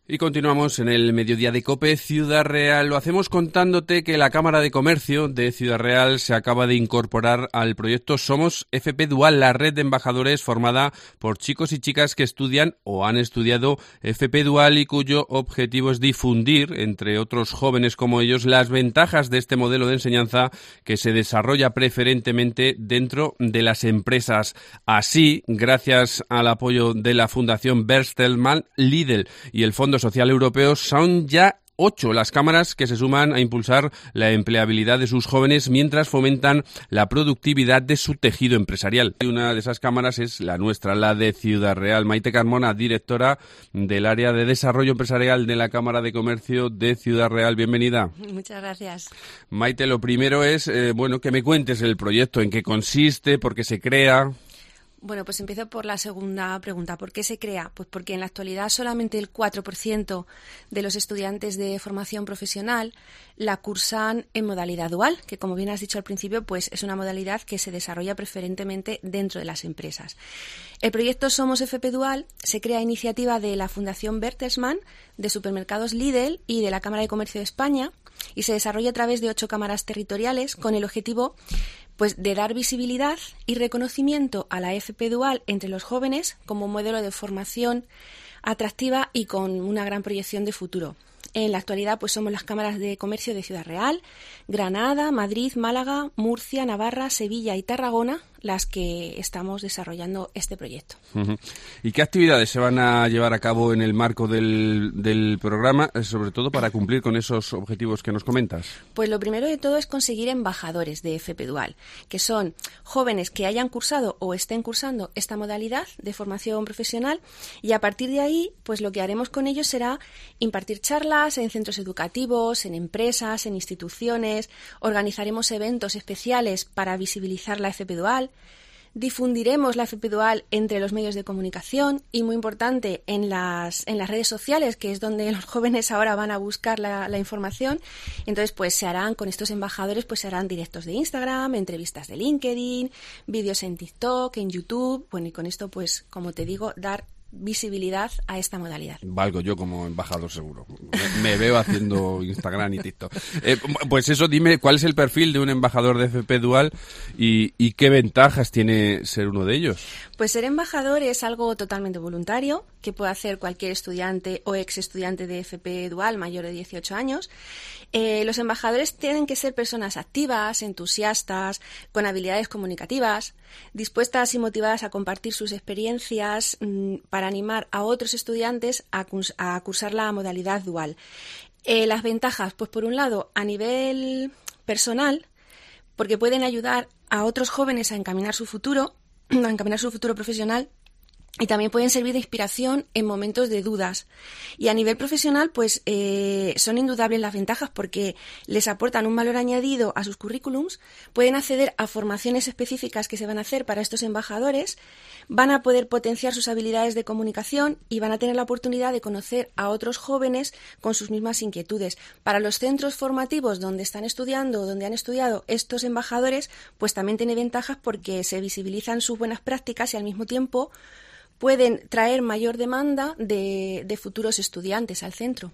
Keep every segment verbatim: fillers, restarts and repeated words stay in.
Y continuamos en el Mediodía de COPE Ciudad Real. Lo hacemos contándote que la Cámara de Comercio de Ciudad Real se acaba de incorporar al proyecto Somos F P Dual, la red de embajadores formada por chicos y chicas que estudian o han estudiado F P Dual y cuyo objetivo es difundir, entre otros jóvenes como ellos, las ventajas de este modelo de enseñanza que se desarrolla preferentemente dentro de las empresas. Así, gracias al apoyo de la Fundación Bertelsmann, Lidl y el Fondo Social Europeo, son ya ocho las cámaras que se suman a impulsar la empleabilidad de sus jóvenes mientras fomentan la productividad de su tejido empresarial. Y una de esas cámaras es la nuestra, la de Ciudad Real. Maite Carmona, directora del área de desarrollo empresarial de la Cámara de Comercio de Ciudad Real. Bienvenida. Muchas gracias. Maite, lo primero es, eh, bueno, que me cuentes el proyecto, en qué consiste, por qué se crea. Bueno, pues empiezo por la segunda pregunta. ¿Por qué se crea? Pues porque en la actualidad solamente el cuatro por ciento de los estudiantes de formación profesional la cursan en modalidad dual, que como bien has dicho al principio, pues es una modalidad que se desarrolla preferentemente dentro de las empresas. El proyecto Somos F P Dual se crea a iniciativa de la Fundación Bertelsmann, de Supermercados Lidl y de la Cámara de Comercio de España y se desarrolla a través de ocho cámaras territoriales con el objetivo pues de dar visibilidad y reconocimiento a la F P Dual entre los jóvenes como modelo de formación atractiva y con una gran proyección de futuro. En la actualidad pues somos las cámaras de comercio de Ciudad Real, Granada, Madrid, Málaga, Murcia, Navarra, Sevilla y Tarragona las que estamos desarrollando este proyecto. Uh-huh. ¿Y qué actividades se van a llevar a cabo en el marco del, del programa, sobre todo para cumplir con esos objetivos que nos comentas? Pues lo primero de todo es conseguir embajadores de F P Dual, que son jóvenes que hayan cursado o estén cursando esta modalidad de formación profesional y a partir de ahí, pues lo que haremos con ellos será impartir charlas en centros educativos, en empresas, en instituciones, organizaremos eventos especiales para visibilizar la F P Dual, difundiremos la F P Dual entre los medios de comunicación y, muy importante, en las, en las redes sociales, que es donde los jóvenes ahora van a buscar la, la información. Entonces, pues se harán, con estos embajadores, pues se harán directos de Instagram, entrevistas de LinkedIn, vídeos en TikTok, en YouTube. Bueno, y con esto, pues, como te digo, dar visibilidad a esta modalidad. Valgo yo como embajador seguro. Me, me veo haciendo Instagram y TikTok. Eh, pues eso, dime, ¿cuál es el perfil de un embajador de F P Dual y, y qué ventajas tiene ser uno de ellos? Pues ser embajador es algo totalmente voluntario, que puede hacer cualquier estudiante o ex estudiante de F P Dual mayor de dieciocho años. Eh, los embajadores tienen que ser personas activas, entusiastas, con habilidades comunicativas, dispuestas y motivadas a compartir sus experiencias mmm, para animar a otros estudiantes a, curs- a cursar la modalidad dual. Eh, las ventajas, pues por un lado, a nivel personal, porque pueden ayudar a otros jóvenes a encaminar su futuro, a encaminar su futuro profesional. Y también pueden servir de inspiración en momentos de dudas. Y a nivel profesional, pues eh, son indudables las ventajas porque les aportan un valor añadido a sus currículums, pueden acceder a formaciones específicas que se van a hacer para estos embajadores, van a poder potenciar sus habilidades de comunicación y van a tener la oportunidad de conocer a otros jóvenes con sus mismas inquietudes. Para los centros formativos donde están estudiando o donde han estudiado estos embajadores, pues también tiene ventajas porque se visibilizan sus buenas prácticas y al mismo tiempo pueden traer mayor demanda de, de futuros estudiantes al centro.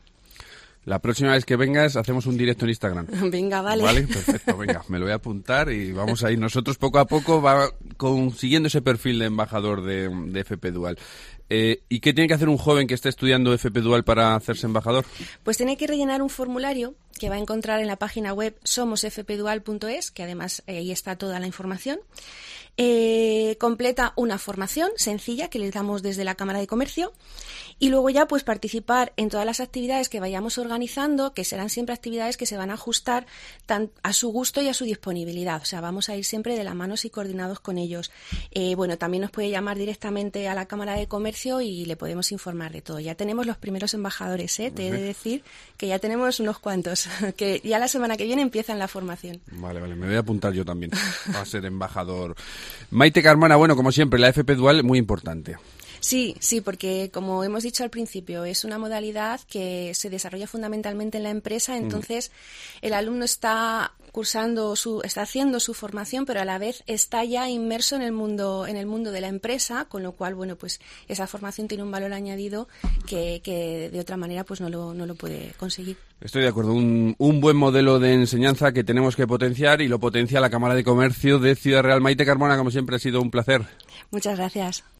La próxima vez que vengas hacemos un directo en Instagram. Venga, vale. Vale, perfecto, venga, me lo voy a apuntar y vamos a ir nosotros poco a poco va consiguiendo ese perfil de embajador de, de F P Dual. Eh, ¿Y qué tiene que hacer un joven que esté estudiando F P Dual para hacerse embajador? Pues tiene que rellenar un formulario que va a encontrar en la página web somos f p dual punto es, que además eh, ahí está toda la información. Eh, completa una formación sencilla que les damos desde la Cámara de Comercio y luego ya pues participar en todas las actividades que vayamos organizando, que serán siempre actividades que se van a ajustar tan a su gusto y a su disponibilidad. O sea, vamos a ir siempre de la mano y coordinados con ellos. Eh, bueno, también nos puede llamar directamente a la Cámara de Comercio y le podemos informar de todo. Ya tenemos los primeros embajadores, ¿eh? Te he de decir que ya tenemos unos cuantos, que ya la semana que viene empiezan la formación. Vale, vale, me voy a apuntar yo también a ser embajador. Maite Carmona, bueno, como siempre, la F P Dual muy importante. Sí, sí, porque como hemos dicho al principio, es una modalidad que se desarrolla fundamentalmente en la empresa, entonces mm. el alumno está cursando su, está haciendo su formación, pero a la vez está ya inmerso en el mundo, en el mundo de la empresa, con lo cual, bueno, pues esa formación tiene un valor añadido que, que de otra manera pues no lo, no lo puede conseguir. Estoy de acuerdo, un, un buen modelo de enseñanza que tenemos que potenciar y lo potencia la Cámara de Comercio de Ciudad Real. Maite Carmona, como siempre, ha sido un placer. Muchas gracias.